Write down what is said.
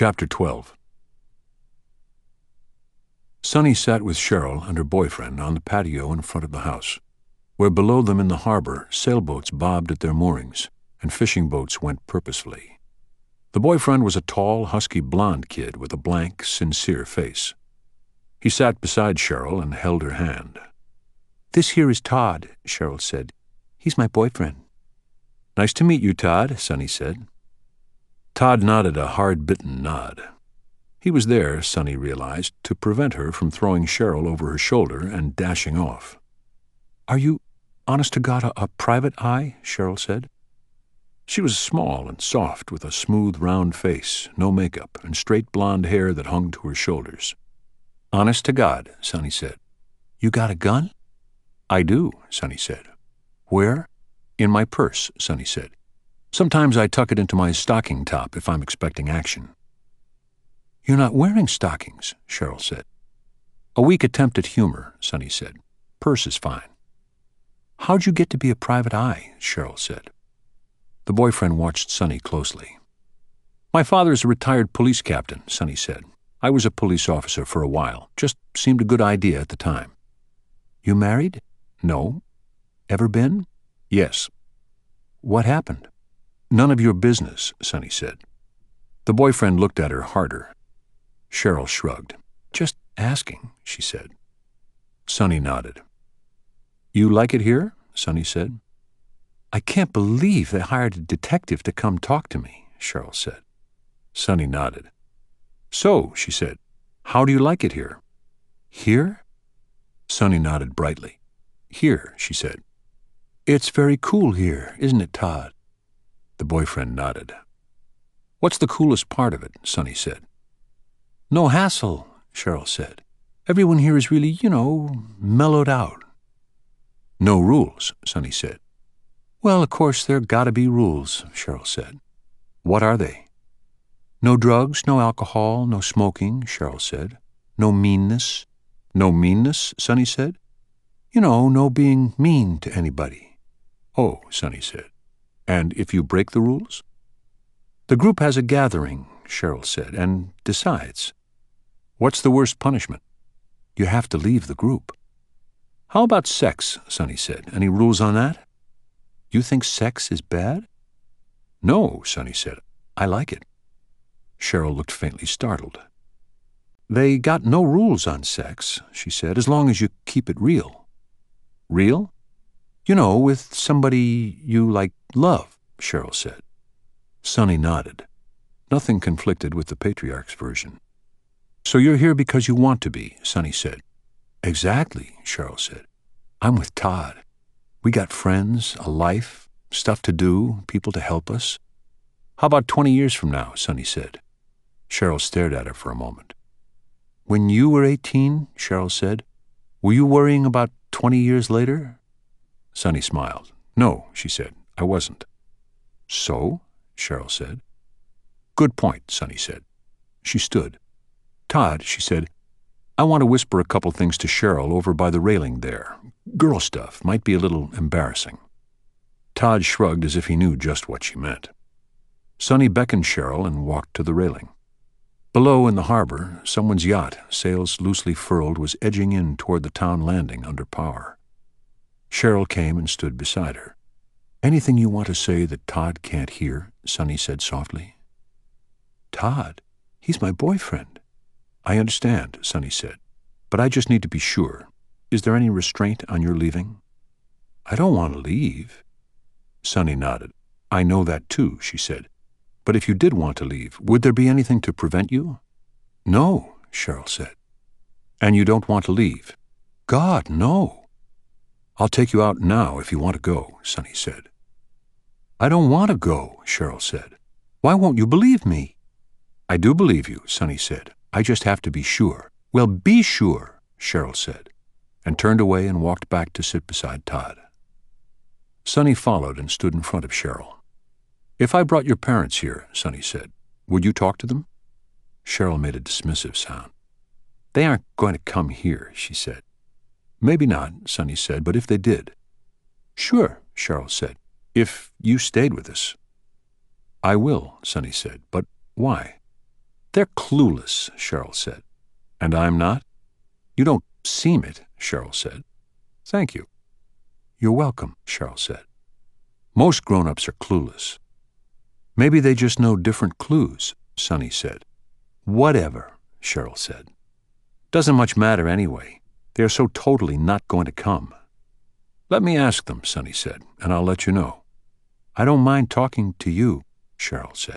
Chapter 12. Sunny sat with Cheryl and her boyfriend on the patio in front of the house, where below them in the harbor sailboats bobbed at their moorings and fishing boats went purposefully. The boyfriend was a tall, husky blonde kid with a blank, sincere face. He sat beside Cheryl and held her hand. "This here is Todd," Cheryl said. "He's my boyfriend." "Nice to meet you, Todd," Sunny said. Todd nodded a hard-bitten nod. He was there, Sunny realized, to prevent her from throwing Cheryl over her shoulder and dashing off. "Are you, honest to God, a private eye?" Cheryl said. She was small and soft, with a smooth, round face, no makeup, and straight blonde hair that hung to her shoulders. "Honest to God," Sunny said. "You got a gun?" "I do," Sunny said. "Where?" "In my purse," Sunny said. "Sometimes I tuck it into my stocking top if I'm expecting action." "You're not wearing stockings," Cheryl said. "A weak attempt at humor," Sunny said. "Purse is fine." "How'd you get to be a private eye?" Cheryl said. The boyfriend watched Sunny closely. "My father's a retired police captain," Sunny said. "I was a police officer for a while. Just seemed a good idea at the time." "You married?" "No." "Ever been?" "Yes." "What happened?" "None of your business," Sunny said. The boyfriend looked at her harder. Cheryl shrugged. "Just asking," she said. Sunny nodded. "You like it here?" Sunny said. "I can't believe they hired a detective to come talk to me," Cheryl said. Sunny nodded. "So," she said, "how do you like it here?" "Here?" Sunny nodded brightly. "Here," she said. "It's very cool here, isn't it, Todd?" The boyfriend nodded. "What's the coolest part of it?" Sunny said. "No hassle," Cheryl said. "Everyone here is really, mellowed out." "No rules," Sunny said. "Well, of course, there gotta be rules," Cheryl said. "What are they?" "No drugs, no alcohol, no smoking," Cheryl said. "No meanness." "No meanness?" Sunny said. No being mean to anybody." "Oh," Sunny said. "And if you break the rules?" "The group has a gathering," Cheryl said, "and decides." "What's the worst punishment?" "You have to leave the group." "How about sex?" Sunny said. "Any rules on that?" "You think sex is bad?" "No," Sunny said. "I like it." Cheryl looked faintly startled. "They got no rules on sex," she said, "as long as you keep it real." "Real?" With somebody you, love," Cheryl said. Sunny nodded. Nothing conflicted with the patriarch's version. "So you're here because you want to be," Sunny said. "Exactly," Cheryl said. "I'm with Todd. We got friends, a life, stuff to do, people to help us." "How about 20 years from now?" Sunny said. Cheryl stared at her for a moment. "When you were 18, Cheryl said, were you worrying about 20 years later?" Sunny smiled. "No," she said, "I wasn't." "So?" Cheryl said. "Good point," Sunny said. She stood. "Todd," she said, "I want to whisper a couple things to Cheryl over by the railing there. Girl stuff, might be a little embarrassing." Todd shrugged as if he knew just what she meant. Sunny beckoned Cheryl and walked to the railing. Below in the harbor, someone's yacht, sails loosely furled, was edging in toward the town landing under power. Cheryl came and stood beside her. "Anything you want to say that Todd can't hear?" Sunny said softly. "Todd? He's my boyfriend." "I understand," Sunny said, "but I just need to be sure. Is there any restraint on your leaving?" "I don't want to leave." Sunny nodded. "I know that too," she said. "But if you did want to leave, would there be anything to prevent you?" "No," Cheryl said. "And you don't want to leave?" "God, no." "I'll take you out now if you want to go," Sunny said. "I don't want to go," Cheryl said. "Why won't you believe me?" "I do believe you," Sunny said. "I just have to be sure." "Well, be sure," Cheryl said, and turned away and walked back to sit beside Todd. Sunny followed and stood in front of Cheryl. "If I brought your parents here," Sunny said, "would you talk to them?" Cheryl made a dismissive sound. "They aren't going to come here," she said. "Maybe not," Sunny said, "but if they did?" "Sure," Cheryl said, "if you stayed with us." "I will," Sunny said, "but why?" They're clueless, Cheryl said. And I'm not? You don't seem it, Cheryl said. Thank you. You're welcome, Cheryl said. Most grown-ups are clueless. Maybe they just know different clues, Sonny said. Whatever, Cheryl said. Doesn't much matter anyway. They're so totally not going to come. Let me ask them, Sonny said, and I'll let you know. I don't mind talking to you, Cheryl said.